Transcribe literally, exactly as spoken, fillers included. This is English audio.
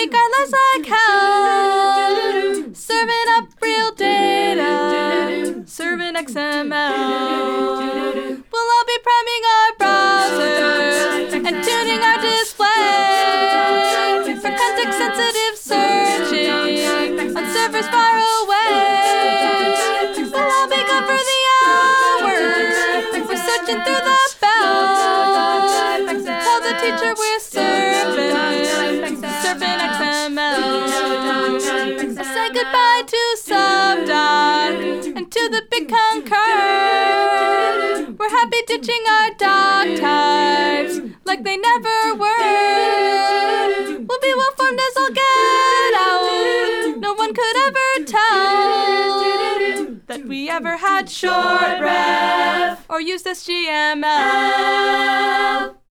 make our lives like hell. Serving up real data, serving X M L. We'll all be priming our browsers and tuning our display for context-sensitive searching on servers far away. We'll all be good for the hours. We're searching through the bell. Tell the teacher we're serving, serving X M L. Say goodbye to Subdoc and to the big concur. We're happy ditching our doc types like they never were. We'll be well formed as all get out. No one could ever tell that we ever had short ref or used S G M L.